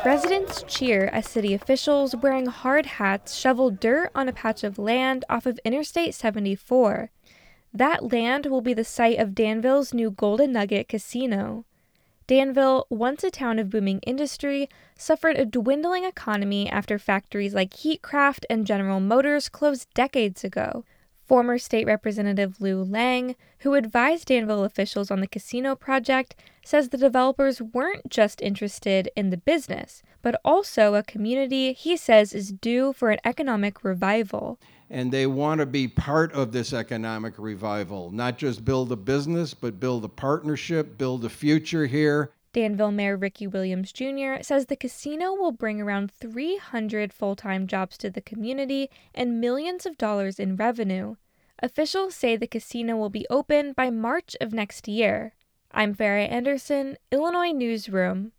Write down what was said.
Residents cheer as city officials wearing hard hats shovel dirt on a patch of land off of Interstate 74. That land will be the site of Danville's new Golden Nugget Casino. Danville, once a town of booming industry, suffered a dwindling economy after factories like Heatcraft and General Motors closed decades ago. Former State Representative Lou Lang, who advised Danville officials on the casino project, says the developers weren't just interested in the business, but also a community he says is due for an economic revival. And they want to be part of this economic revival, not just build a business, but build a partnership, build a future here. Danville Mayor Ricky Williams Jr. says the casino will bring around 300 full-time jobs to the community and millions of dollars in revenue. Officials say the casino will be open by March of next year. I'm Farrah Anderson, Illinois Newsroom.